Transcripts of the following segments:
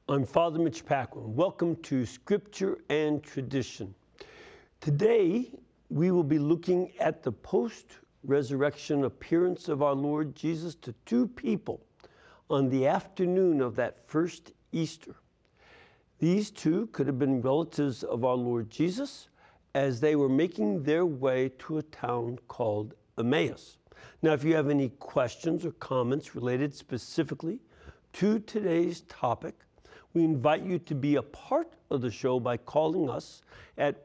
I'm Father Mitch Paquin. Welcome to Scripture and Tradition. Today, we will be looking at the post-resurrection appearance of our Lord Jesus to two people on the afternoon of that first Easter. These two could have been relatives of our Lord Jesus as they were making their way to a town called Emmaus. Now, if you have any questions or comments related specifically to today's topic, we invite you to be a part of the show by calling us at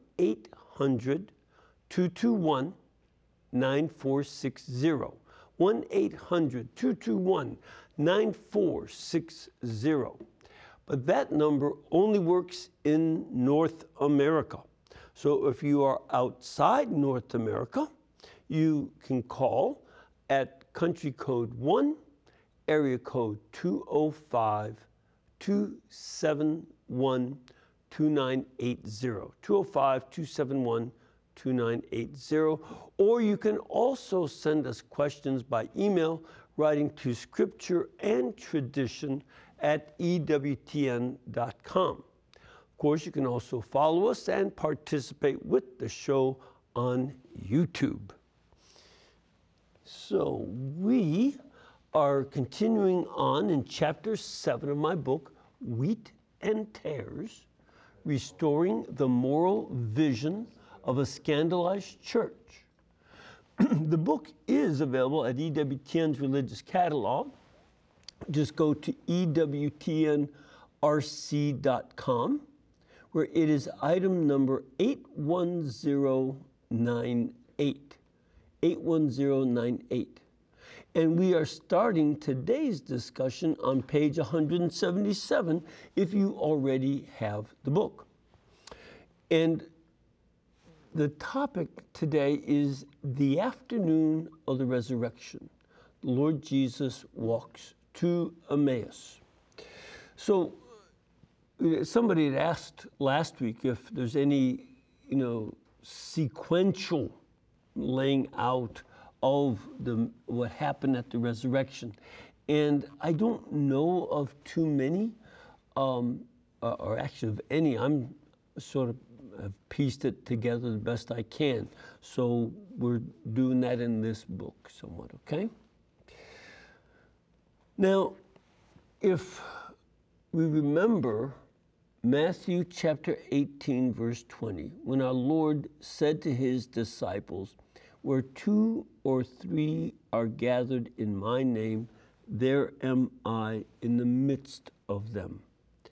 1-800-221-9460. 1-800-221-9460. But that number only works in North America. So if you are outside North America, you can call at country code 1, area code 205-271-2980, 205-271-2980, or you can also send us questions by email writing to scriptureandtradition@ewtn.com. Of course, you can also follow us and participate with the show on YouTube. So we are continuing on in chapter 7 of my book, Wheat and Tares, Restoring the Moral Vision of a Scandalized Church. The book is available at EWTN's Religious Catalog. Just go to EWTNRC.com, where it is item number 81098. 81098. And we are starting today's discussion on page 177 if you already have the book. And the topic today is the afternoon of the resurrection. The Lord Jesus walks to Emmaus. So somebody had asked last week if there's any, sequential laying out of what happened at the resurrection. And I don't know of too many, or actually of any. I'm sort of have pieced it together the best I can. So we're doing that in this book somewhat, okay? Now, if we remember Matthew chapter 18, verse 20, when our Lord said to his disciples, "Where 2 or 3 are gathered in my name, there am I in the midst of them."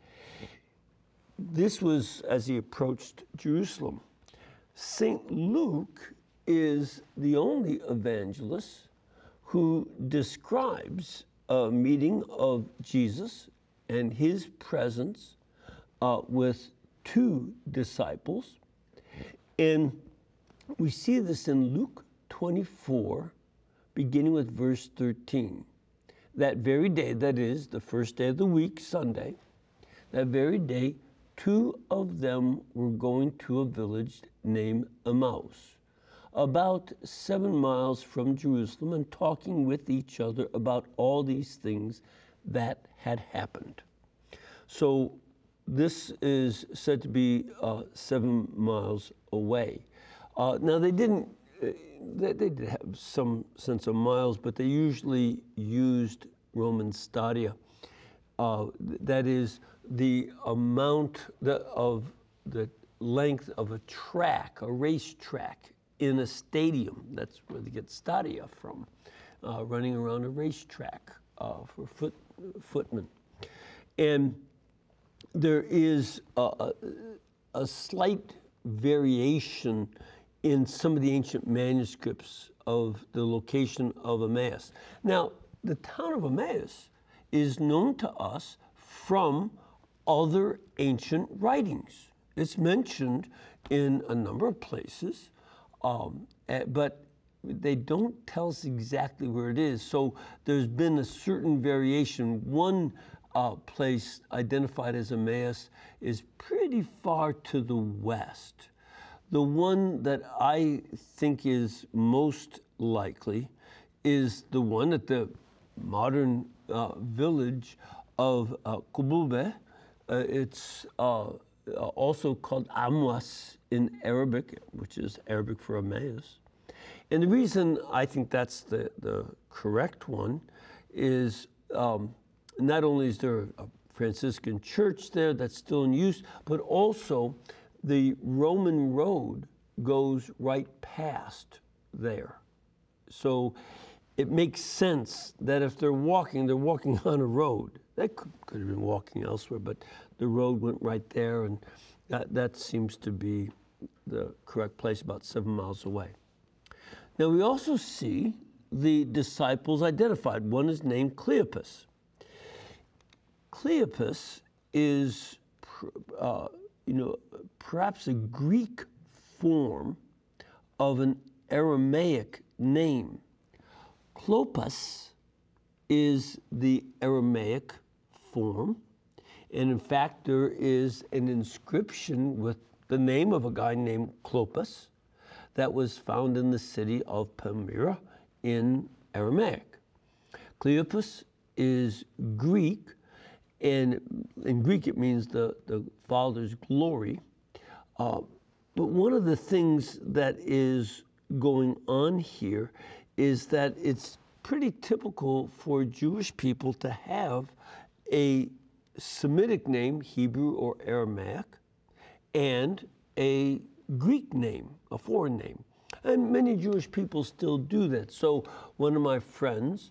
This was as he approached Jerusalem. St. Luke is the only evangelist who describes a meeting of Jesus and his presence with 2 disciples. And we see this in Luke 24, beginning with verse 13. That very day, that is the first day of the week, Sunday, that very day, 2 of them were going to a village named Emmaus, about 7 miles from Jerusalem, and talking with each other about all these things that had happened. So this is said to be 7 miles away. Now they did have some sense of miles, but they usually used Roman stadia. That is the amount of the length of a track, a race track in a stadium. That's where they get stadia from, running around a racetrack for footmen. And there is a slight variation in some of the ancient manuscripts of the location of Emmaus. Now, the town of Emmaus is known to us from other ancient writings. It's mentioned in a number of places, but they don't tell us exactly where it is. So there's been a certain variation. One place identified as Emmaus is pretty far to the west. The one that I think is most likely is the one at the modern village of Qubube. It's also called Amwas in Arabic, which is Arabic for Emmaus. And the reason I think that's the correct one is not only is there a Franciscan church there that's still in use, but also the Roman road goes right past there. So it makes sense that if they're walking on a road. They could have been walking elsewhere, but the road went right there, and that seems to be the correct place, about 7 miles away. Now we also see the disciples identified. One is named Cleopas. Cleopas is, perhaps a Greek form of an Aramaic name. Clopas is the Aramaic form, and in fact there is an inscription with the name of a guy named Clopas that was found in the city of Palmyra in Aramaic. Cleopas is Greek, and in Greek it means the Father's glory. But one of the things that is going on here is that it's pretty typical for Jewish people to have a Semitic name, Hebrew or Aramaic, and a Greek name, a foreign name. And many Jewish people still do that. So one of my friends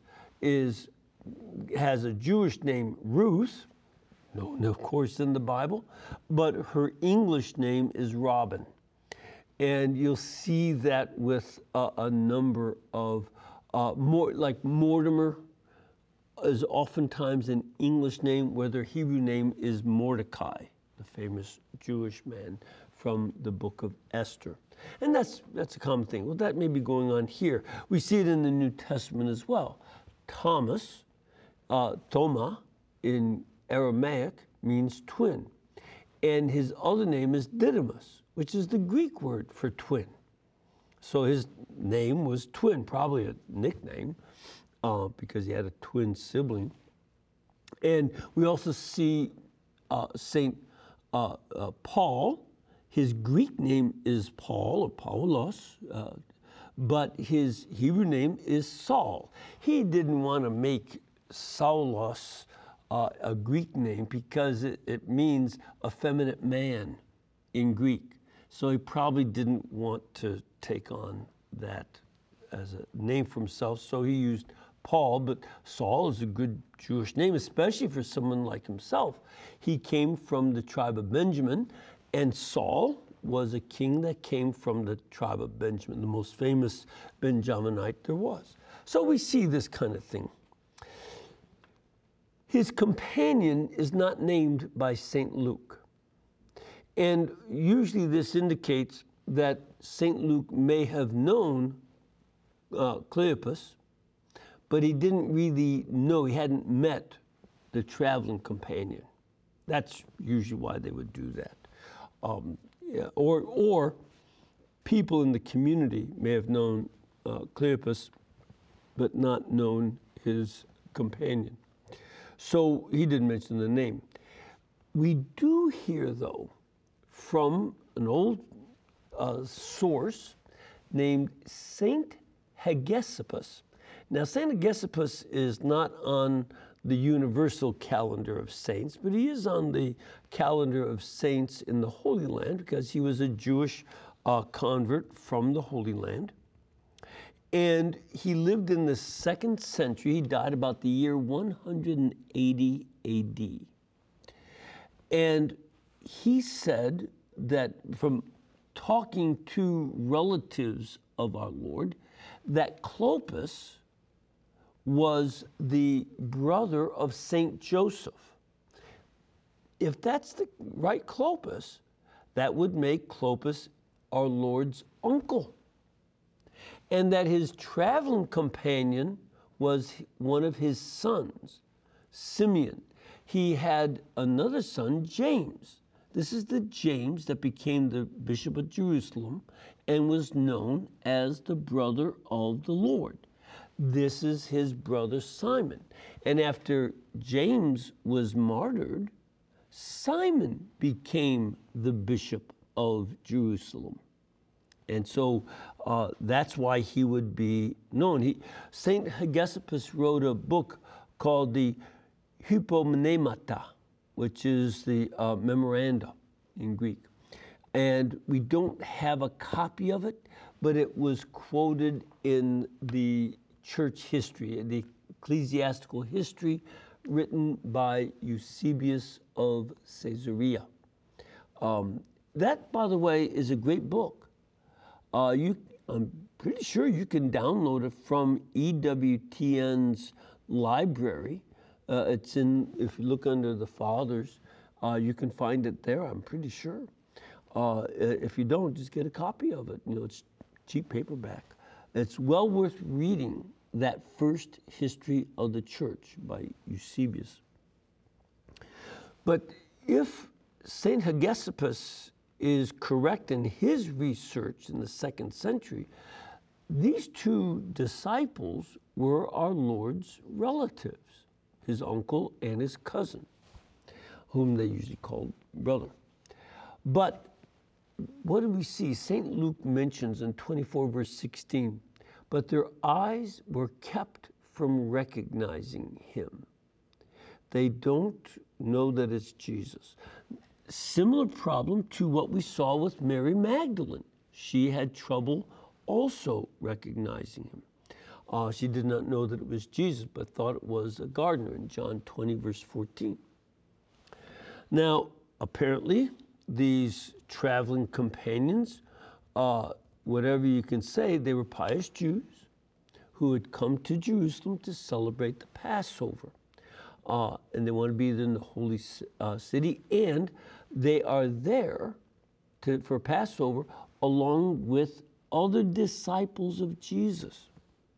has a Jewish name, Ruth, known of course in the Bible, but her English name is Robin. And you'll see that with a number of, more like Mortimer is oftentimes an English name, where their Hebrew name is Mordecai, the famous Jewish man from the book of Esther. And that's a common thing. Well, that may be going on here. We see it in the New Testament as well. Thomas, Thoma in Aramaic means twin. And his other name is Didymus, which is the Greek word for twin. So his name was Twin, probably a nickname, because he had a twin sibling. And we also see St. Paul. His Greek name is Paul, or Paulos, but his Hebrew name is Saul. He didn't want to make Saulos a Greek name because it means effeminate man in Greek. So he probably didn't want to take on that as a name for himself, so he used Paul, but Saul is a good Jewish name, especially for someone like himself. He came from the tribe of Benjamin, and Saul was a king that came from the tribe of Benjamin, the most famous Benjaminite there was. So we see this kind of thing. His companion is not named by St. Luke. And usually this indicates that St. Luke may have known Cleopas, but he didn't really know, he hadn't met the traveling companion. That's usually why they would do that. Or people in the community may have known Cleopas, but not known his companion. So he didn't mention the name. We do hear, though, from an old source named Saint Hegesippus. Now, Saint Hegesippus is not on the universal calendar of saints, but he is on the calendar of saints in the Holy Land because he was a Jewish convert from the Holy Land. And he lived in the 2nd century. He died about the year 180 AD. And he said that from talking to relatives of our Lord, that Clopas was the brother of Saint Joseph. If that's the right Clopas, that would make Clopas our Lord's uncle. And that his traveling companion was one of his sons, Simeon. He had another son, James. This is the James that became the Bishop of Jerusalem and was known as the brother of the Lord. this is his brother Simon. And after James was martyred, Simon became the bishop of Jerusalem. And so that's why he would be known. St. Hegesippus wrote a book called the Hypomnemata, which is the memoranda in Greek. And we don't have a copy of it, but it was quoted in the church history, the ecclesiastical history written by Eusebius of Caesarea. That, by the way, is a great book. I'm pretty sure you can download it from EWTN's library. It's in, if you look under the Fathers, you can find it there, I'm pretty sure. If you don't, just get a copy of it. It's cheap paperback. It's well worth reading that first history of the church by Eusebius. But if St. Hegesippus is correct in his research in the 2nd century, these two disciples were our Lord's relatives, his uncle and his cousin, whom they usually called brother. But what do we see? St. Luke mentions in 24 verse 16, but their eyes were kept from recognizing him. They don't know that it's Jesus. Similar problem to what we saw with Mary Magdalene. She had trouble also recognizing him. She did not know that it was Jesus, but thought it was a gardener in John 20 verse 14. Now, apparently, these traveling companions, whatever you can say, they were pious Jews who had come to Jerusalem to celebrate the Passover. And they want to be in the holy city, and they are there for Passover along with other disciples of Jesus.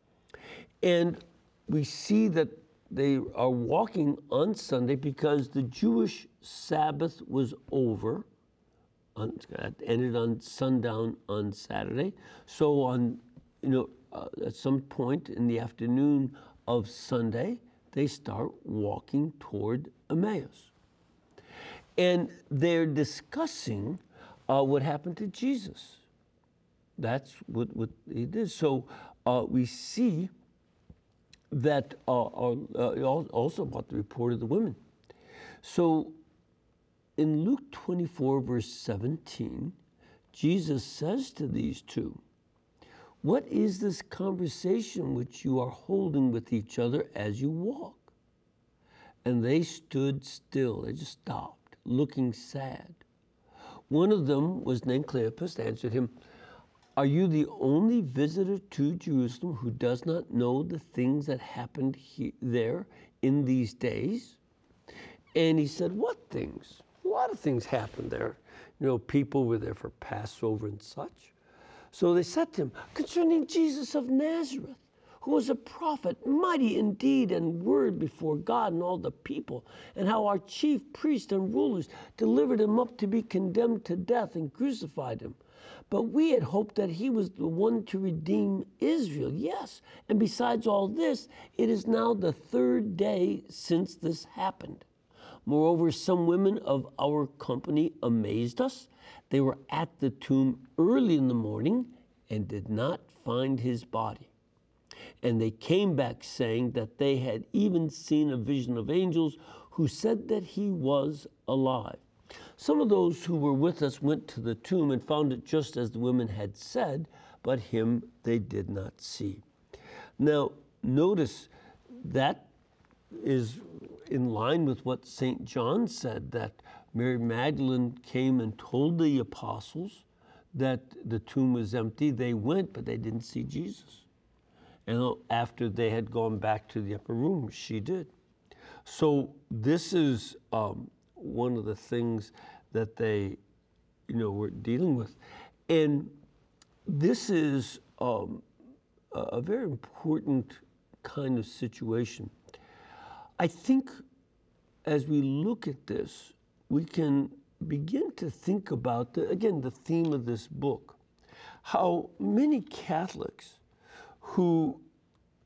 And we see that they are walking on Sunday because the Jewish Sabbath was over. It ended on sundown on Saturday. So at some point in the afternoon of Sunday, they start walking toward Emmaus. And they're discussing what happened to Jesus. That's what he did. So we see that also about the report of the women. So in Luke 24, verse 17, Jesus says to these two, "What is this conversation which you are holding with each other as you walk?" And they stood still. They just stopped, looking sad. One of them was named Cleopas, answered him, "Are you the only visitor to Jerusalem who does not know the things that happened there in these days?" And he said, "What things?" A lot of things happened there. People were there for Passover and such. So they said to him, "Concerning Jesus of Nazareth, who was a prophet, mighty in deed and word before God and all the people, and how our chief priests and rulers delivered him up to be condemned to death and crucified him. But we had hoped that he was the one to redeem Israel." Yes, and besides all this, it is now the 3rd day since this happened. Moreover, some women of our company amazed us. They were at the tomb early in the morning and did not find his body. And they came back saying that they had even seen a vision of angels who said that he was alive. Some of those who were with us went to the tomb and found it just as the women had said, but him they did not see. Now, notice that is in line with what St. John said, that Mary Magdalene came and told the apostles that the tomb was empty. They went, but they didn't see Jesus. And after they had gone back to the upper room, she did. So this is one of the things that they, were dealing with. And this is a very important kind of situation. I think as we look at this, we can begin to think about, the theme of this book, how many Catholics who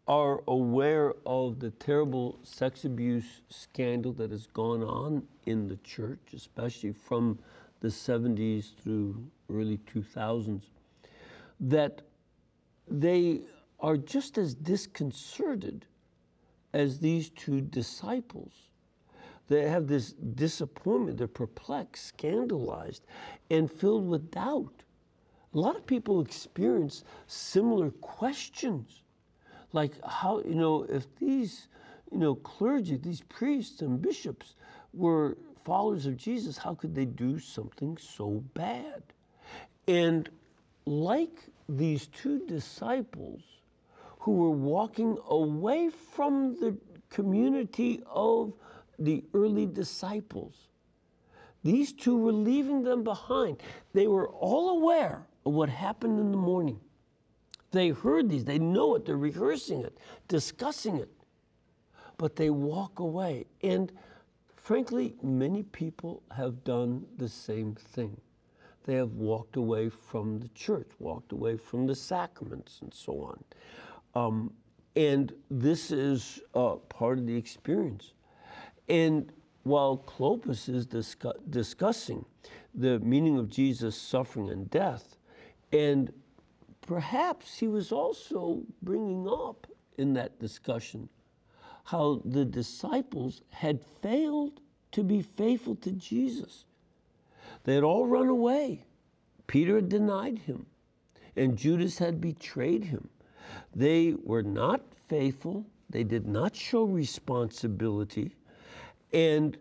are aware of the terrible sex abuse scandal that has gone on in the church, especially from the 70s through early 2000s, that they are just as disconcerted as these two disciples. They have this disappointment, they're perplexed, scandalized, and filled with doubt. A lot of people experience similar questions. Like how, if these, clergy, these priests and bishops were followers of Jesus, how could they do something so bad? And like these two disciples who were walking away from the community of the early disciples, these two were leaving them behind. They were all aware of what happened in the morning. They heard these, they know it, they're rehearsing it, discussing it, but they walk away. And frankly, many people have done the same thing. They have walked away from the church, walked away from the sacraments, and so on. And this is part of the experience. And while Clopas is discussing the meaning of Jesus' suffering and death, and perhaps he was also bringing up in that discussion how the disciples had failed to be faithful to Jesus. They had all run away. Peter had denied him, and Judas had betrayed him. They were not faithful. They did not show responsibility. And,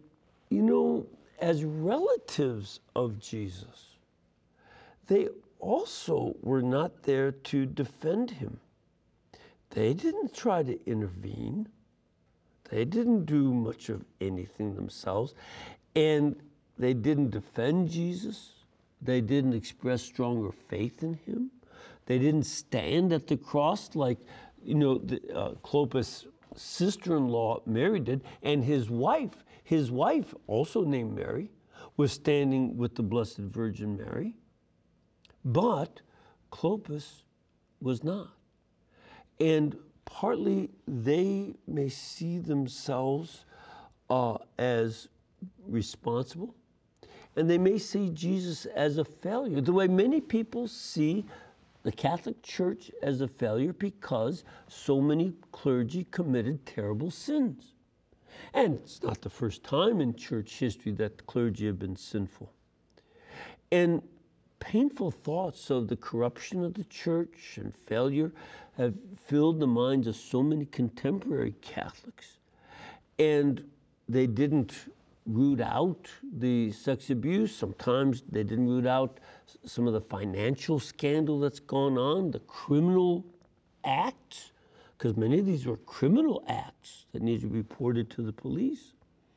as relatives of Jesus, they also were not there to defend him. They didn't try to intervene. They didn't do much of anything themselves. And they didn't defend Jesus. They didn't express stronger faith in him. They didn't stand at the cross like, Clopas' sister-in-law Mary did. And his wife, also named Mary, was standing with the Blessed Virgin Mary. But Clopas was not. And partly they may see themselves as responsible, and they may see Jesus as a failure, the way many people see the Catholic Church as a failure because so many clergy committed terrible sins. And it's not the first time in church history that the clergy have been sinful. And painful thoughts of the corruption of the church and failure have filled the minds of so many contemporary Catholics. And they didn't root out the sex abuse. Sometimes they didn't root out some of the financial scandal that's gone on, the criminal acts, because many of these were criminal acts that need to be reported to the police.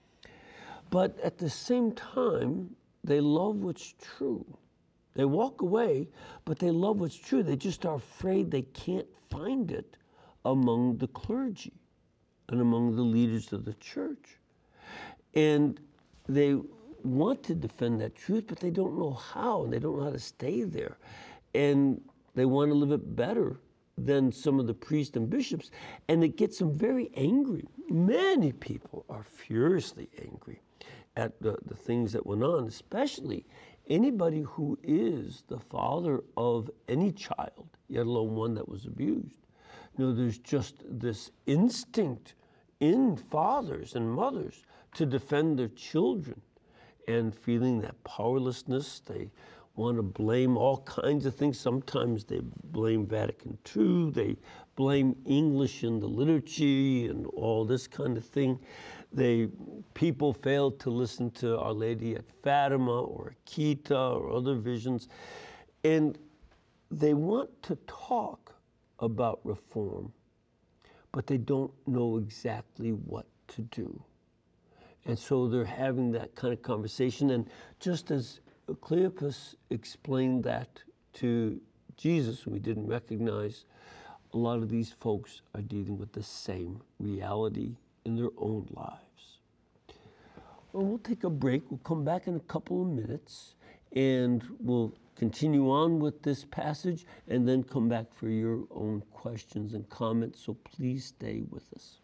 But at the same time, they love what's true. They walk away, but they love what's true. They just are afraid they can't find it among the clergy and among the leaders of the church. And they want to defend that truth, but they don't know how, and they don't know how to stay there. And they want to live it better than some of the priests and bishops, and it gets them very angry. Many people are furiously angry at the things that went on, especially anybody who is the father of any child, let alone one that was abused. There's just this instinct in fathers and mothers to defend their children, and feeling that powerlessness. They want to blame all kinds of things. Sometimes they blame Vatican II, they blame English in the liturgy and all this kind of thing. People failed to listen to Our Lady at Fatima or Akita or other visions. And they want to talk about reform, but they don't know exactly what to do. And so they're having that kind of conversation. And just as Cleopas explained that to Jesus, who he didn't recognize, a lot of these folks are dealing with the same reality in their own lives. Well, we'll take a break. We'll come back in a couple of minutes, and we'll continue on with this passage and then come back for your own questions and comments. So please stay with us.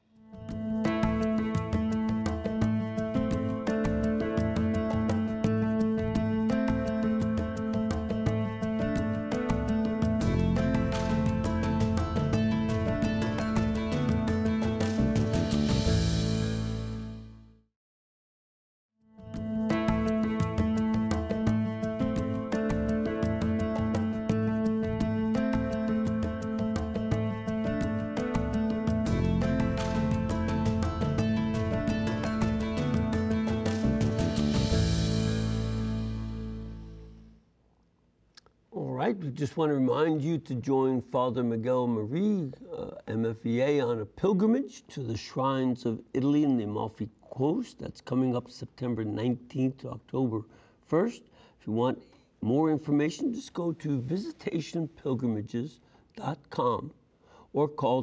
We just want to remind you to join Father Miguel Marie, MFVA, on a pilgrimage to the shrines of Italy and the Amalfi Coast. That's coming up September 19th to October 1st. If you want more information, just go to visitationpilgrimages.com or call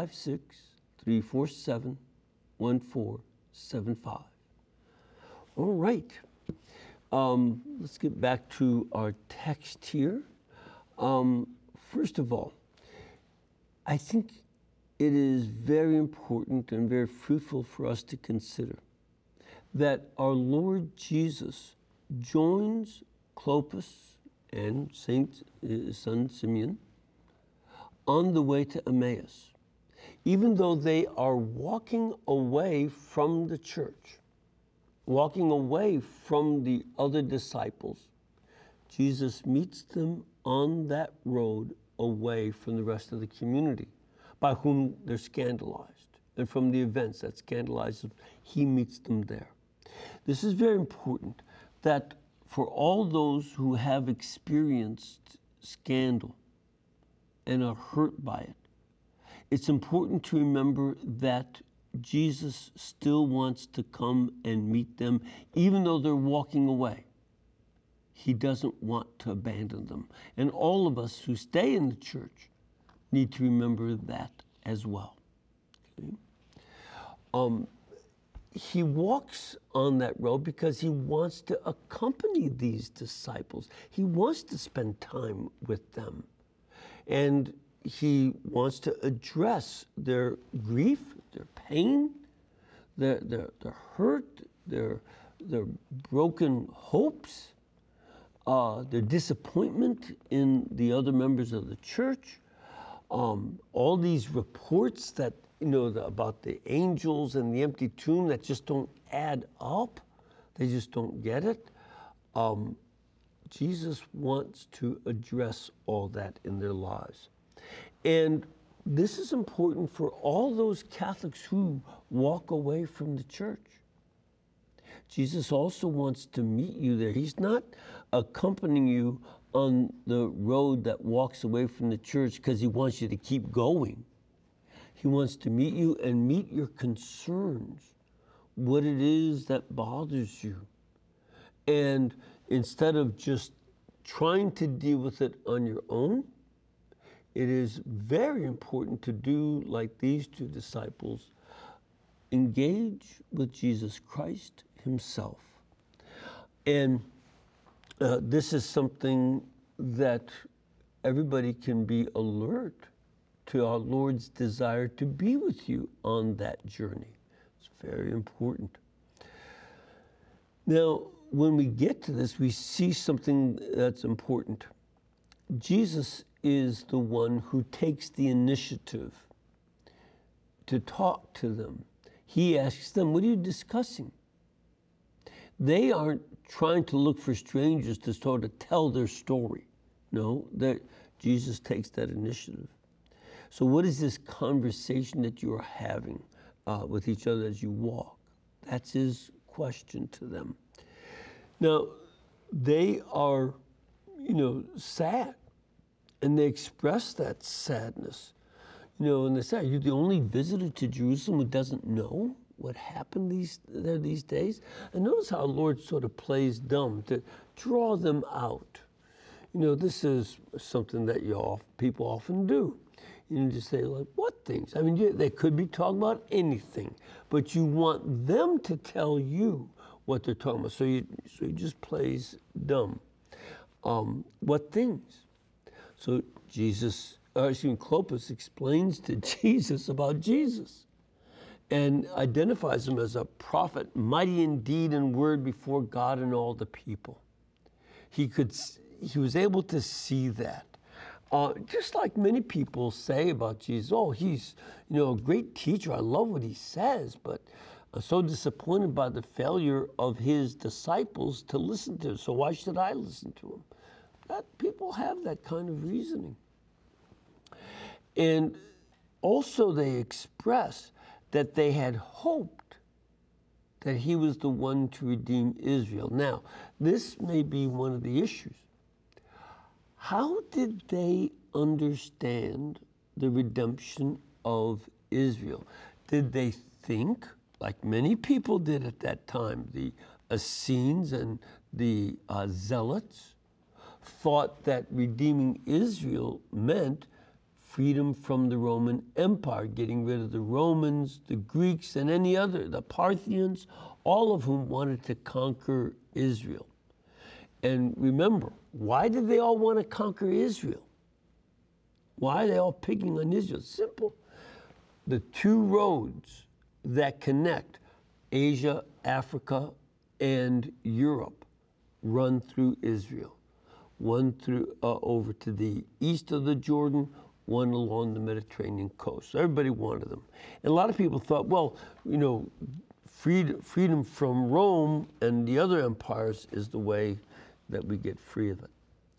256-347-1475. All right. Let's get back to our text here. First of all, I think it is very important and very fruitful for us to consider that our Lord Jesus joins Clopas and son Simeon on the way to Emmaus, even though they are walking away from the church, walking away from the other disciples. Jesus meets them on that road away from the rest of the community, by whom they're scandalized, and from the events that scandalize them, he meets them there. This is very important, that for all those who have experienced scandal and are hurt by it, it's important to remember that Jesus still wants to come and meet them, even though they're walking away. He doesn't want to abandon them. And all of us who stay in the church need to remember that as well. Okay? He walks on that road because he wants to accompany these disciples. He wants to spend time with them. And he wants to address their grief, their pain, their hurt, their broken hopes, their disappointment in the other members of the church, all these reports that, about the angels and the empty tomb that just don't add up. They just don't get it. Jesus wants to address all that in their lives. And this is important for all those Catholics who walk away from the church. Jesus also wants to meet you there. He's not accompanying you on the road that walks away from the church because he wants you to keep going. He wants to meet you and meet your concerns, what it is that bothers you. And instead of just trying to deal with it on your own, it is very important to do like these two disciples, engage with Jesus Christ himself. And this is something that everybody can be alert to, our Lord's desire to be with you on that journey. It's very important. Now, when we get to this, we see something that's important. Jesus is the one who takes the initiative to talk to them. He asks them, what are you discussing? They aren't trying to look for strangers to sort of tell their story. No, Jesus takes that initiative. So what is this conversation that you're having with each other as you walk? That's his question to them. Now, they are, sad, and they express that sadness. And they say, are you the only visitor to Jerusalem who doesn't know what happened these days? And notice how our Lord sort of plays dumb to draw them out. This is something that people often do. Just say, like, what things? I mean, they could be talking about anything, but you want them to tell you what they're talking about. So he just plays dumb. What things? So Clopas explains to Jesus about Jesus and identifies him as a prophet, mighty in deed and word before God and all the people. He was able to see that. Just like many people say about Jesus, oh, he's a great teacher. I love what he says, but I'm so disappointed by the failure of his disciples to listen to him. So why should I listen to him? People have that kind of reasoning. And also they express that they had hoped that he was the one to redeem Israel. Now, this may be one of the issues. How did they understand the redemption of Israel? Did they think, like many people did at that time, the Essenes and the Zealots, thought that redeeming Israel meant freedom from the Roman Empire, getting rid of the Romans, the Greeks, and any other, the Parthians, all of whom wanted to conquer Israel. And remember, why did they all want to conquer Israel? Why are they all picking on Israel? Simple. The two roads that connect Asia, Africa, and Europe run through Israel. One through over to the east of the Jordan, one along the Mediterranean coast. So everybody wanted them. And a lot of people thought, well, freedom from Rome and the other empires is the way that we get free of it.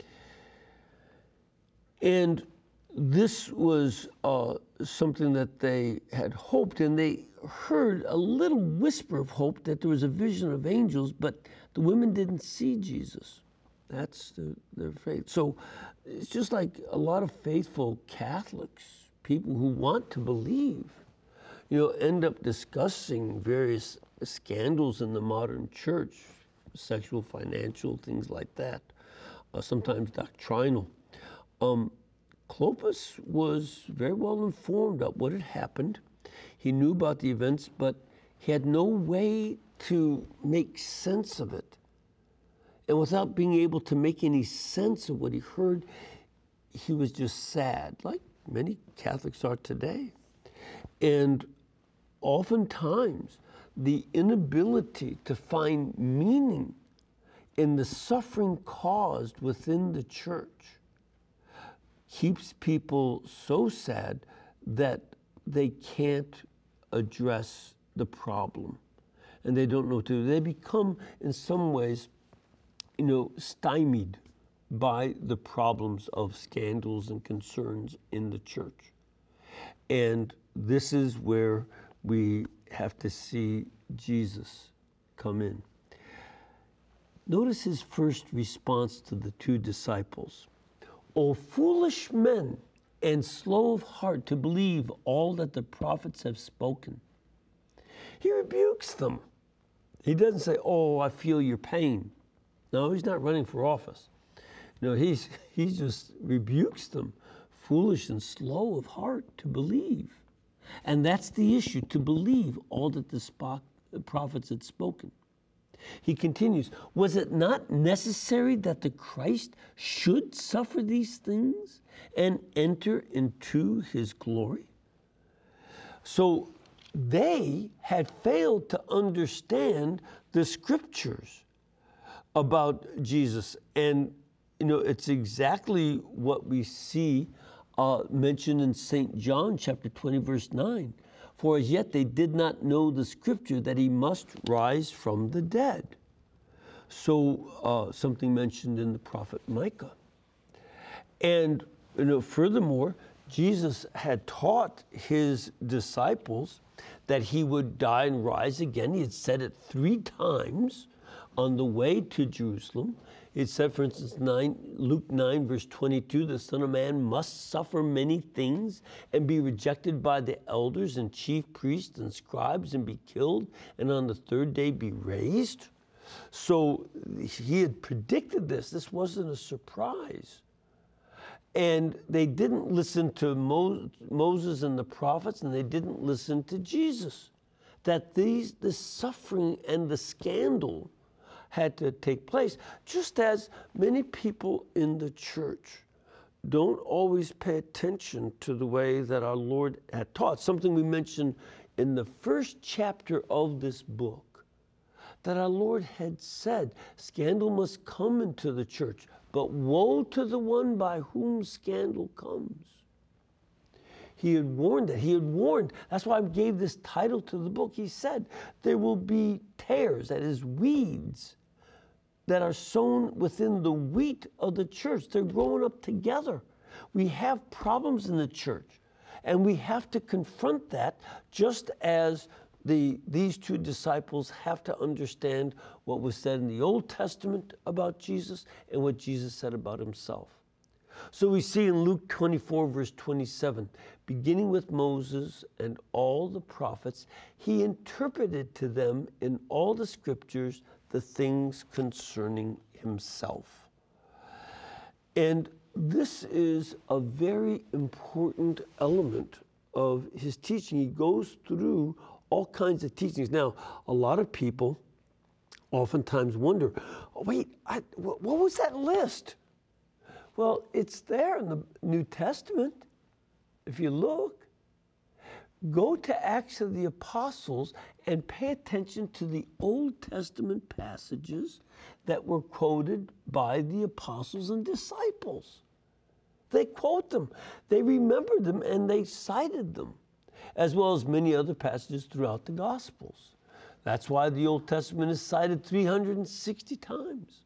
And this was something that they had hoped, and they heard a little whisper of hope that there was a vision of angels, but the women didn't see Jesus. That's their faith. So it's just like a lot of faithful Catholics, people who want to believe, end up discussing various scandals in the modern church, sexual, financial, things like that, sometimes doctrinal. Clopas was very well informed about what had happened. He knew about the events, but he had no way to make sense of it. And without being able to make any sense of what he heard, he was just sad, like many Catholics are today. And oftentimes, the inability to find meaning in the suffering caused within the church keeps people so sad that they can't address the problem and they don't know what to do. They become, in some ways, stymied by the problems of scandals and concerns in the church. And this is where we have to see Jesus come in. Notice his first response to the two disciples. O foolish men and slow of heart to believe all that the prophets have spoken. He rebukes them. He doesn't say, oh, I feel your pain. No, he's not running for office. No, he just rebukes them. Foolish and slow of heart to believe. And that's the issue, to believe all that the prophets had spoken. He continues, was it not necessary that the Christ should suffer these things and enter into his glory? So they had failed to understand the scriptures about Jesus. And, it's exactly what we see mentioned in St. John chapter 20, verse 9. For as yet they did not know the scripture that he must rise from the dead. So something mentioned in the prophet Micah. And furthermore, Jesus had taught his disciples that he would die and rise again. He had said it 3 times on the way to Jerusalem. It said, for instance, Luke 9, verse 22, the Son of Man must suffer many things and be rejected by the elders and chief priests and scribes and be killed, and on the 3rd day be raised. So he had predicted this. This wasn't a surprise. And they didn't listen to Moses and the prophets, and they didn't listen to Jesus. That the suffering and the scandal had to take place, just as many people in the church don't always pay attention to the way that our Lord had taught. Something we mentioned in the first chapter of this book, that our Lord had said, scandal must come into the church, but woe to the one by whom scandal comes. He had warned it. He had warned. That's why I gave this title to the book. He said, there will be tares, that is, weeds, that are sown within the wheat of the church. They're growing up together. We have problems in the church, and we have to confront that, just as these two disciples have to understand what was said in the Old Testament about Jesus and what Jesus said about himself. So we see in Luke 24, verse 27, beginning with Moses and all the prophets, he interpreted to them in all the scriptures the things concerning himself. And this is a very important element of his teaching. He goes through all kinds of teachings. Now, a lot of people oftentimes wonder, wait, what was that list? Well, it's there in the New Testament. If you look, go to Acts of the Apostles and pay attention to the Old Testament passages that were quoted by the apostles and disciples. They quote them, they remembered them, and they cited them, as well as many other passages throughout the Gospels. That's why the Old Testament is cited 360 times.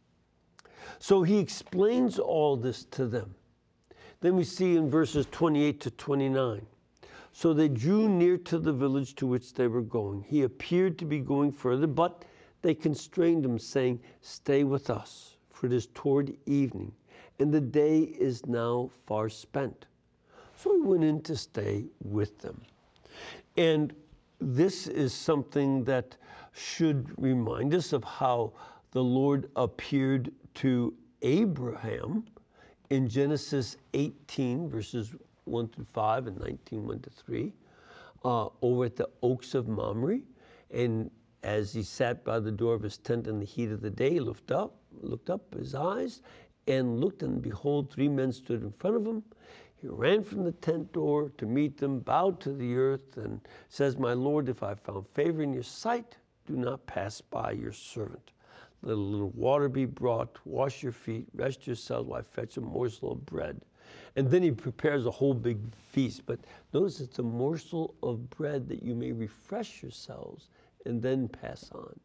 So he explains all this to them. Then we see in verses 28 to 29. So they drew near to the village to which they were going. He appeared to be going further, but they constrained him, saying, "Stay with us, for it is toward evening, and the day is now far spent." So he went in to stay with them. And this is something that should remind us of how the Lord appeared to Abraham in Genesis 18, verses 1 through 5 and 19, 1 to 3, over at the Oaks of Mamre. And as he sat by the door of his tent in the heat of the day, he looked up his eyes and looked, and behold, 3 men stood in front of him. He ran from the tent door to meet them, bowed to the earth, and says, "My Lord, if I have found favor in your sight, do not pass by your servant. Let a little water be brought, wash your feet, rest yourselves while I fetch a morsel of bread." And then he prepares a whole big feast. But notice it's a morsel of bread that you may refresh yourselves and then pass on.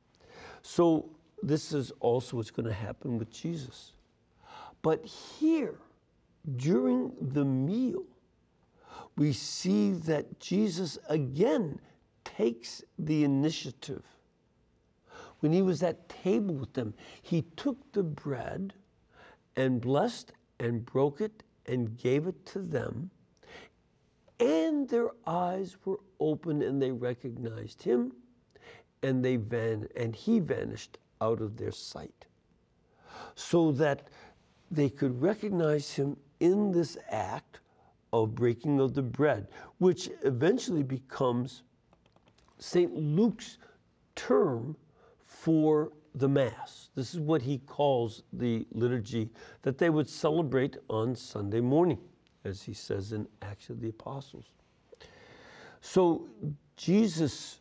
So this is also what's going to happen with Jesus. But here, during the meal, we see that Jesus again takes the initiative. When he was at table with them, he took the bread and blessed and broke it and gave it to them, and their eyes were open and they recognized him, and he vanished out of their sight, so that they could recognize him in this act of breaking of the bread, which eventually becomes St. Luke's term for the Mass. This is what he calls the liturgy that they would celebrate on Sunday morning, as he says in Acts of the Apostles. So Jesus,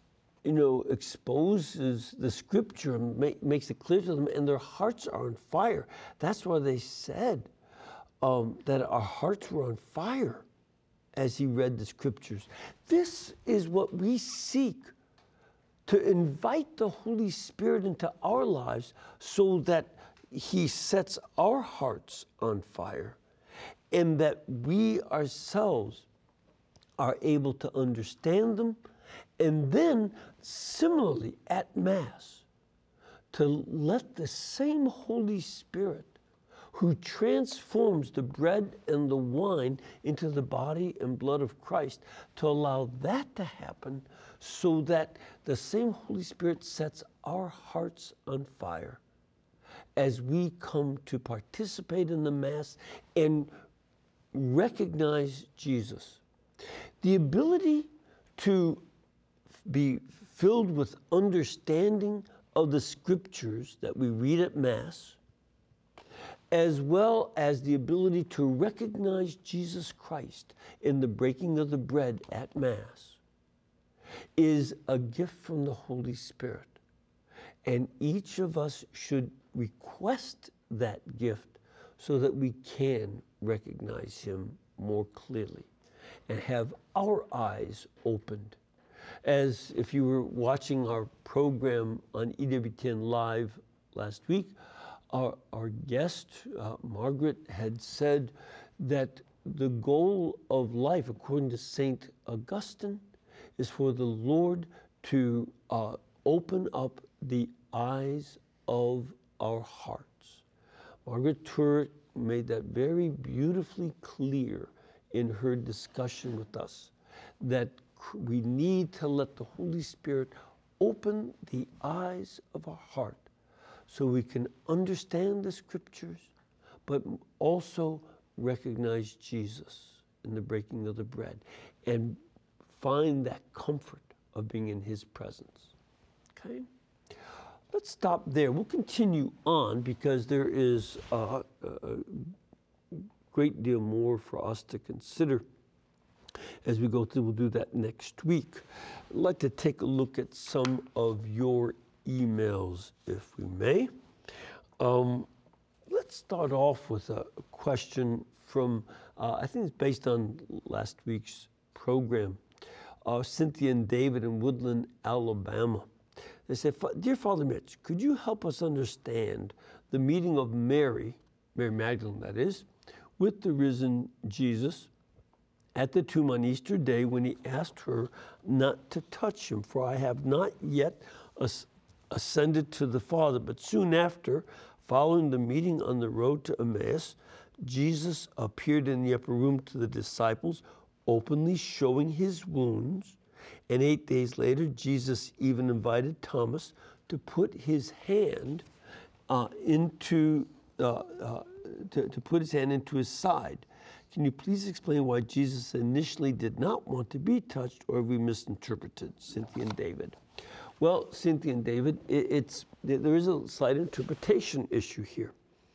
exposes the scripture and makes it clear to them, and their hearts are on fire. That's why they said that our hearts were on fire as he read the scriptures. This is what we seek, to invite the Holy Spirit into our lives so that he sets our hearts on fire, and that we ourselves are able to understand them, and then similarly at Mass, to let the same Holy Spirit who transforms the bread and the wine into the body and blood of Christ, to allow that to happen, so that the same Holy Spirit sets our hearts on fire as we come to participate in the Mass and recognize Jesus. The ability to be filled with understanding of the scriptures that we read at Mass, as well as the ability to recognize Jesus Christ in the breaking of the bread at Mass, is a gift from the Holy Spirit. And each of us should request that gift so that we can recognize him more clearly and have our eyes opened. As if you were watching our program on EWTN Live last week, our guest, Margaret, had said that the goal of life, according to St. Augustine, is for the Lord to open up the eyes of our hearts. Margaret Turret made that very beautifully clear in her discussion with us, that we need to let the Holy Spirit open the eyes of our heart so we can understand the scriptures, but also recognize Jesus in the breaking of the bread and find that comfort of being in his presence. Okay? Let's stop there. We'll continue on because there is a great deal more for us to consider as we go through. We'll do that next week. I'd like to take a look at some of your emails, if we may. Let's start off with a question from, I think it's based on last week's program, Cynthia and David in Woodland, Alabama. They said, "Dear Father Mitch, could you help us understand the meeting of Mary Magdalene, that is, with the risen Jesus at the tomb on Easter Day when he asked her not to touch him, for I have not yet ascended to the Father." But soon after, following the meeting on the road to Emmaus, Jesus appeared in the upper room to the disciples, openly showing his wounds. And 8 days later, Jesus even invited Thomas to put his hand into his side. Can you please explain why Jesus initially did not want to be touched, or have we misinterpreted? Cynthia and David. Well, Cynthia and David, there is a slight interpretation issue here.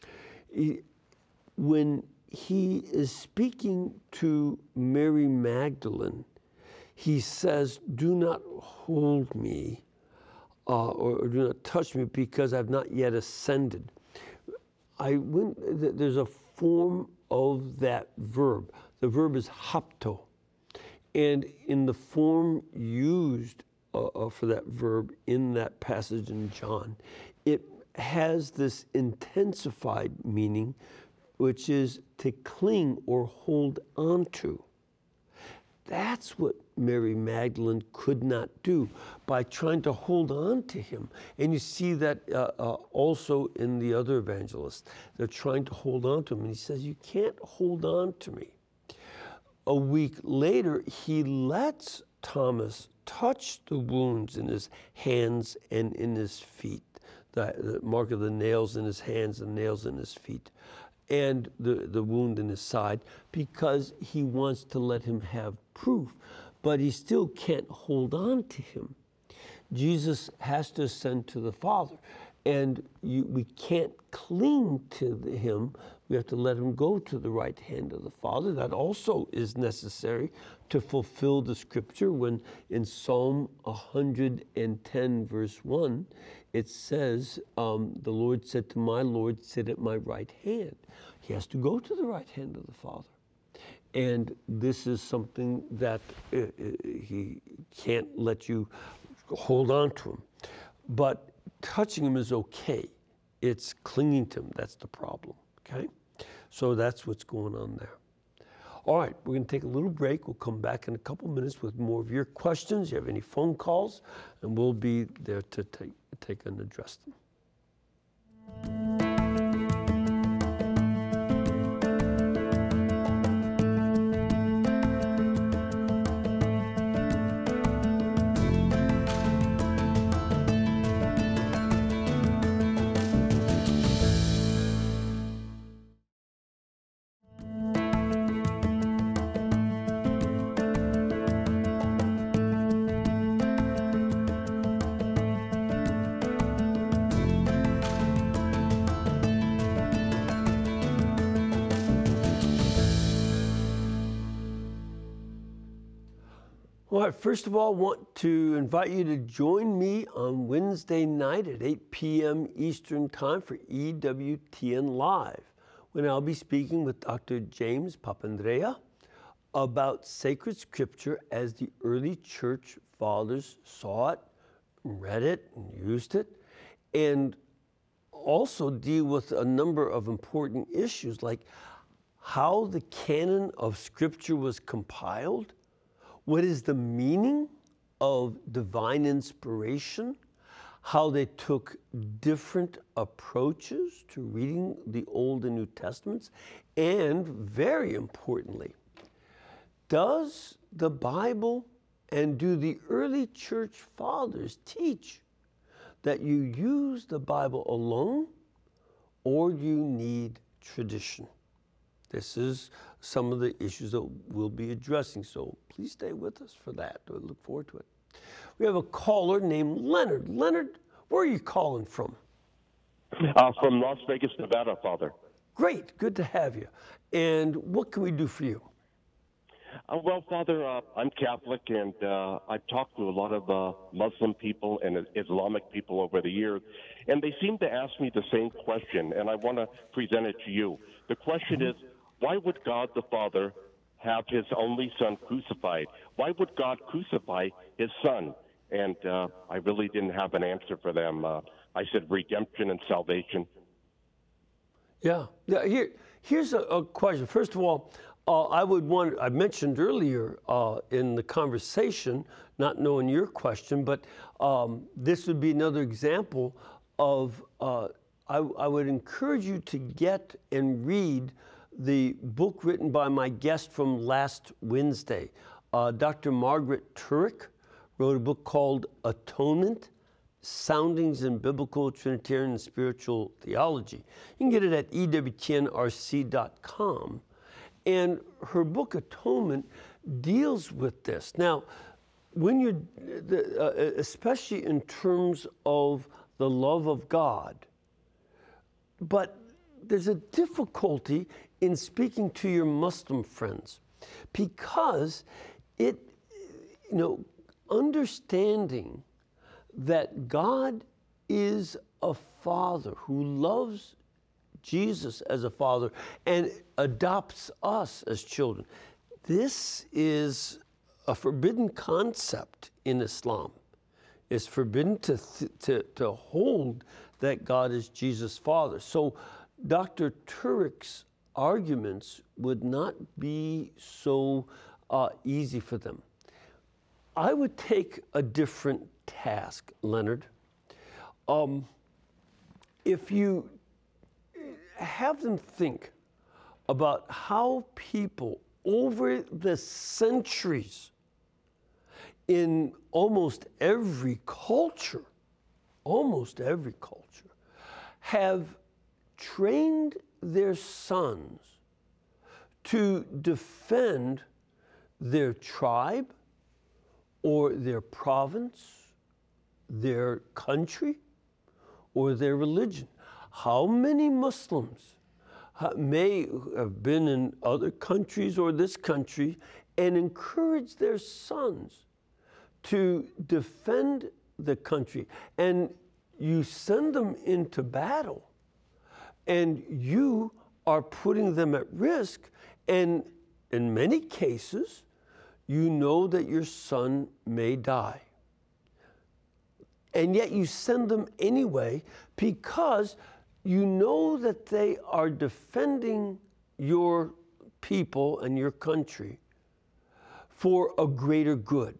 When he is speaking to Mary Magdalene, he says, "Do not hold me or do not touch me because I've not yet ascended." There's a form of that verb. The verb is hapto. And in the form used for that verb in that passage in John, it has this intensified meaning, which is to cling or hold onto. That's what Mary Magdalene could not do by trying to hold on to him. And you see that also in the other evangelists. They're trying to hold on to him. And he says, "You can't hold on to me." A week later, he lets Thomas touch the wounds in his hands and in his feet, the mark of the nails in his hands and nails in his feet, and the wound in his side, because he wants to let him have proof. But he still can't hold on to him. Jesus has to ascend to the Father, and we can't cling to him. We have to let him go to the right hand of the Father. That also is necessary to fulfill the scripture when in Psalm 110, verse 1, it says, the Lord said to my Lord, "Sit at my right hand." He has to go to the right hand of the Father. And this is something that he can't let you hold on to him. But touching him is okay. It's clinging to him. That's the problem, okay? So that's what's going on there. All right, we're going to take a little break. We'll come back in a couple minutes with more of your questions. You have any phone calls, and we'll be there to take and address them. All right, first of all, I want to invite you to join me on Wednesday night at 8 p.m. Eastern Time for EWTN Live, when I'll be speaking with Dr. James Papandrea about sacred scripture as the early church fathers saw it, read it, and used it, and also deal with a number of important issues like how the canon of scripture was compiled. What is the meaning of divine inspiration? How they took different approaches to reading the Old and New Testaments? And very importantly, does the Bible and do the early church fathers teach that you use the Bible alone or you need tradition? This is some of the issues that we'll be addressing, so please stay with us for that. I look forward to it. We have a caller named Leonard. Leonard, where are you calling from? From Las Vegas, Nevada, Father. Great, good to have you. And what can we do for you? Well, Father, I'm Catholic, and I've talked to a lot of Muslim people and Islamic people over the years, and they seem to ask me the same question, and I want to present it to you. The question is, why would God the Father have his only son crucified? Why would God crucify his son? And I really didn't have an answer for them. I said redemption and salvation. Yeah. Here's a question. First of all, I mentioned earlier in the conversation, not knowing your question, but this would be another example of, I would encourage you to get and read the book written by my guest from last Wednesday. Dr. Margaret Turek wrote a book called Atonement, Soundings in Biblical, Trinitarian, and Spiritual Theology. You can get it at ewtnrc.com. And her book, Atonement, deals with this. Now, when you're, especially in terms of the love of God, but there's a difficulty in speaking to your Muslim friends because understanding that God is a father who loves Jesus as a father and adopts us as children. This is a forbidden concept in Islam. It's forbidden to hold that God is Jesus' father. So Dr. Turek's arguments would not be so easy for them. I would take a different task, Leonard. If you have them think about how people over the centuries in almost every culture, have trained their sons to defend their tribe or their province, their country, or their religion. How many Muslims may have been in other countries or this country and encourage their sons to defend the country? And you send them into battle, and you are putting them at risk, and in many cases, you know that your son may die. And yet you send them anyway because you know that they are defending your people and your country for a greater good.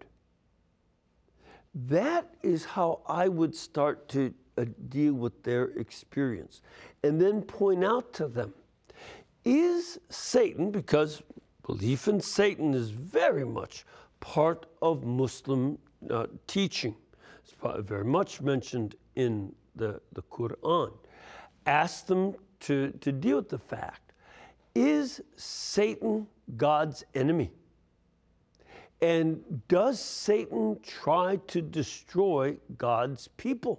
That is how I would start to deal with their experience. And then point out to them, is Satan, because belief in Satan is very much part of Muslim teaching. It's very much mentioned in the Quran. Ask them to deal with the fact, is Satan God's enemy? And does Satan try to destroy God's people?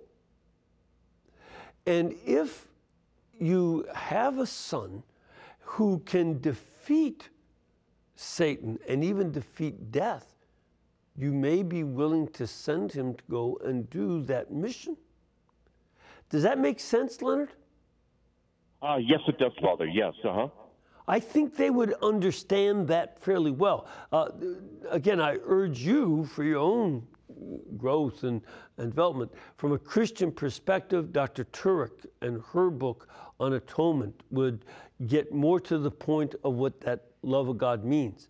And if you have a son who can defeat Satan and even defeat death, you may be willing to send him to go and do that mission. Does that make sense, Leonard? Yes, it does, Father. Yes, I think they would understand that fairly well. Again, I urge you, for your own growth and development, from a Christian perspective, Dr. Turek and her book on atonement would get more to the point of what that love of God means.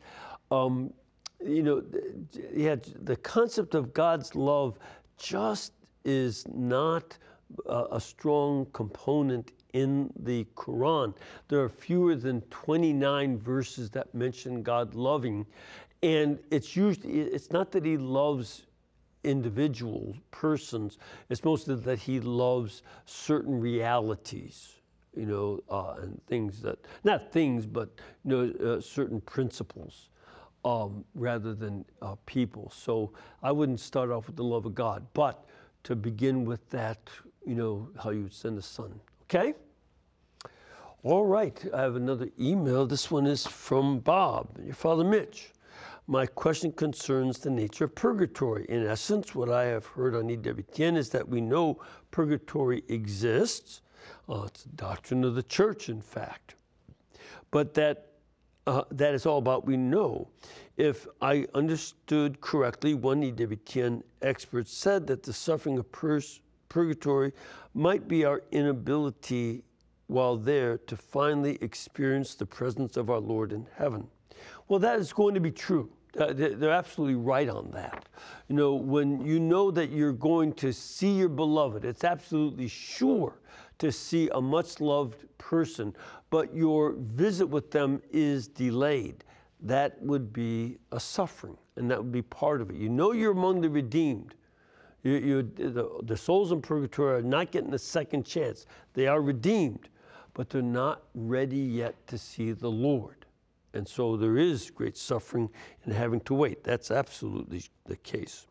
The concept of God's love just is not a strong component in the Quran. There are fewer than 29 verses that mention God loving, and it's not that he loves individual persons, it's mostly that he loves certain realities, and things that, not things, but certain principles, rather than people. So I wouldn't start off with the love of God, but to begin with that, how you would send a son. Okay? All right, I have another email. This one is from Bob, your Father Mitch. My question concerns the nature of purgatory. In essence, what I have heard on EWTN is that we know purgatory exists. It's a doctrine of the church, in fact. But that is all about we know. If I understood correctly, one EWTN expert said that the suffering of purgatory might be our inability while there to finally experience the presence of our Lord in heaven. Well, that is going to be true. They're absolutely right on that. When you know that you're going to see your beloved, it's absolutely sure to see a much loved person, but your visit with them is delayed. That would be a suffering, and that would be part of it. You're among the redeemed. The souls in purgatory are not getting a second chance. They are redeemed, but they're not ready yet to see the Lord. And so there is great suffering in having to wait. That's absolutely the case.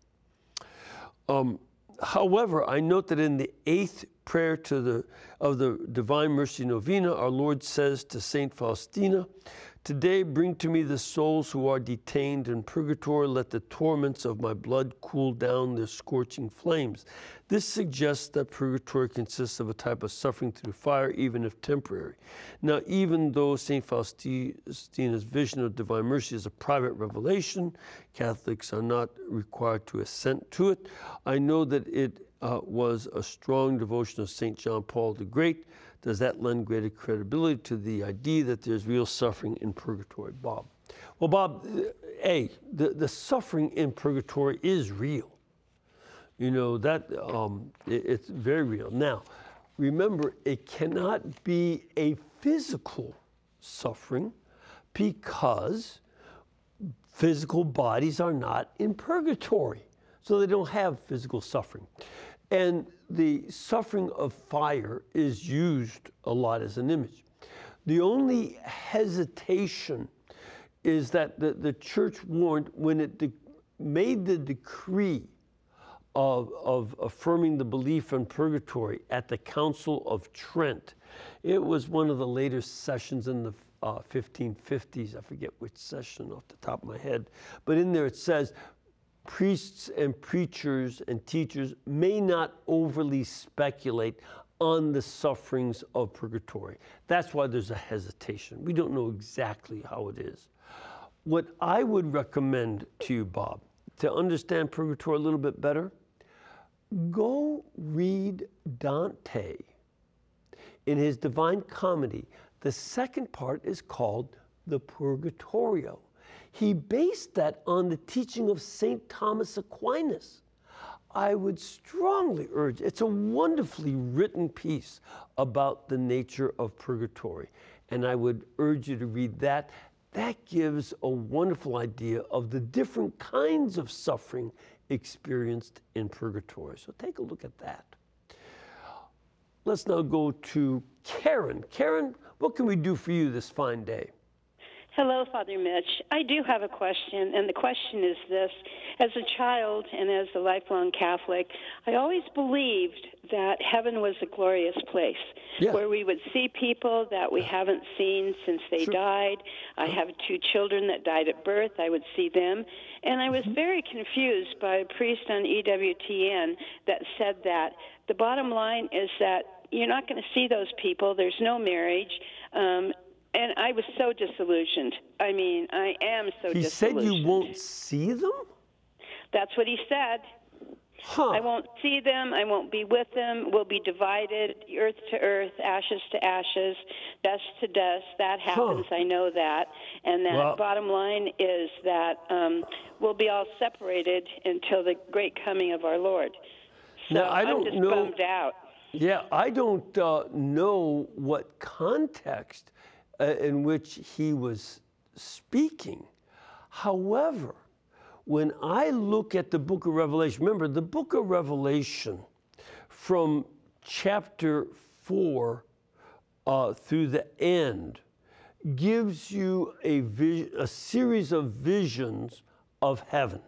However, I note that in the 8th prayer of the Divine Mercy Novena, our Lord says to Saint Faustina, "Today bring to me the souls who are detained in purgatory. Let the torments of my blood cool down their scorching flames." This suggests that purgatory consists of a type of suffering through fire, even if temporary. Now, even though St. Faustina's vision of divine mercy is a private revelation, Catholics are not required to assent to it. I know that it was a strong devotion of St. John Paul the Great. Does that lend greater credibility to the idea that there's real suffering in purgatory, Bob? Well, Bob, the suffering in purgatory is real. It's very real. Now, remember, it cannot be a physical suffering because physical bodies are not in purgatory. So they don't have physical suffering. And the suffering of fire is used a lot as an image. The only hesitation is that the church warned when it made the decree of affirming the belief in purgatory at the Council of Trent. It was one of the later sessions in the 1550s. I forget which session off the top of my head. But in there it says, priests and preachers and teachers may not overly speculate on the sufferings of purgatory. That's why there's a hesitation. We don't know exactly how it is. What I would recommend to you, Bob, to understand purgatory a little bit better, go read Dante in his Divine Comedy. The second part is called the Purgatorio. He based that on the teaching of St. Thomas Aquinas. I would strongly urge, it's a wonderfully written piece about the nature of purgatory, and I would urge you to read that. That gives a wonderful idea of the different kinds of suffering experienced in purgatory. So take a look at that. Let's now go to Karen. Karen, what can we do for you this fine day? Hello, Father Mitch. I do have a question, and the question is this. As a child and as a lifelong Catholic, I always believed that heaven was a glorious place where we would see people that we haven't seen since they died. I have 2 children that died at birth. I would see them. And I was very confused by a priest on EWTN that said that the bottom line is that you're not going to see those people. There's no marriage. And I was so disillusioned. I mean, I am so disillusioned. He said you won't see them? That's what he said. Huh. I won't see them. I won't be with them. We'll be divided, earth to earth, ashes to ashes, dust to dust. That happens. I know that. And that bottom line is that we'll be all separated until the great coming of our Lord. So now, I'm just bummed out. Yeah, I don't know what context in which he was speaking. However, when I look at the book of Revelation, remember the book of Revelation from chapter 4 through the end gives you a series of visions of heaven.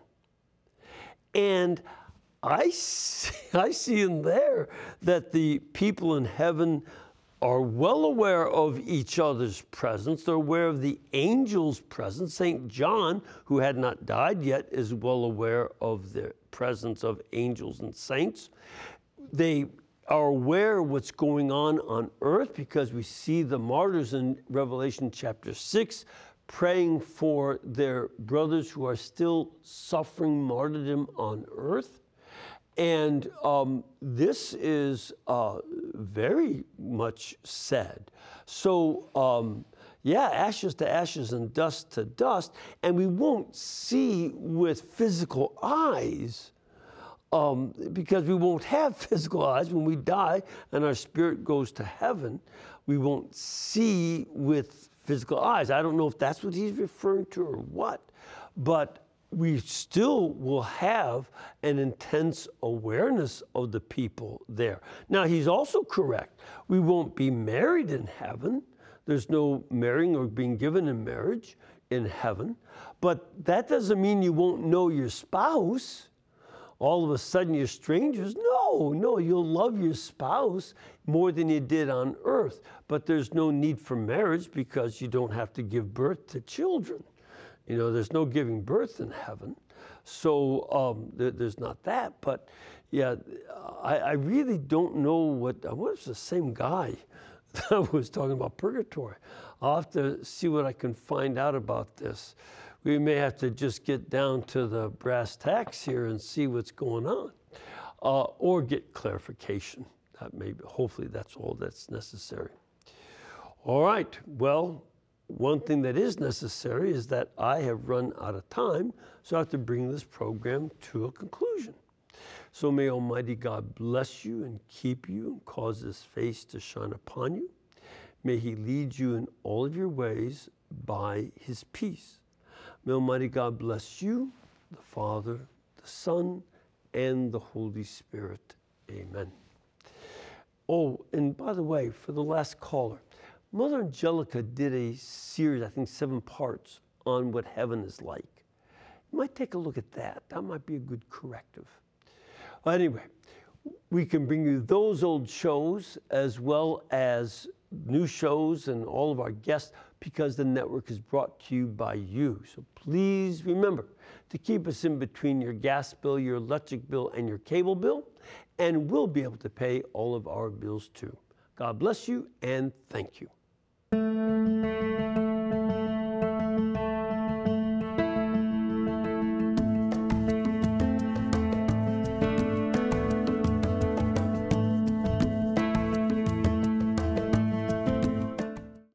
And I see in there that the people in heaven are well aware of each other's presence. They're aware of the angels' presence. St. John, who had not died yet, is well aware of the presence of angels and saints. They are aware of what's going on earth because we see the martyrs in Revelation chapter 6 praying for their brothers who are still suffering martyrdom on earth. And this is very much said. So, ashes to ashes and dust to dust. And we won't see with physical eyes because we won't have physical eyes. When we die and our spirit goes to heaven, we won't see with physical eyes. I don't know if that's what he's referring to or what, but we still will have an intense awareness of the people there. Now, he's also correct. We won't be married in heaven. There's no marrying or being given in marriage in heaven. But that doesn't mean you won't know your spouse. All of a sudden you're strangers. No, you'll love your spouse more than you did on earth. But there's no need for marriage because you don't have to give birth to children. You know, there's no giving birth in heaven. So there's not that. But yeah, I really don't know what was the same guy that was talking about purgatory. I'll have to see what I can find out about this. We may have to just get down to the brass tacks here and see what's going on, or get clarification. Hopefully that's all that's necessary. All right, well, one thing that is necessary is that I have run out of time, so I have to bring this program to a conclusion. So may Almighty God bless you and keep you and cause his face to shine upon you. May he lead you in all of your ways by his peace. May Almighty God bless you, the Father, the Son, and the Holy Spirit. Amen. Oh, and by the way, for the last caller, Mother Angelica did a series, I think 7 parts, on what heaven is like. You might take a look at that. That might be a good corrective. Anyway, we can bring you those old shows as well as new shows and all of our guests because the network is brought to you by you. So please remember to keep us in between your gas bill, your electric bill, and your cable bill, and we'll be able to pay all of our bills too. God bless you and thank you.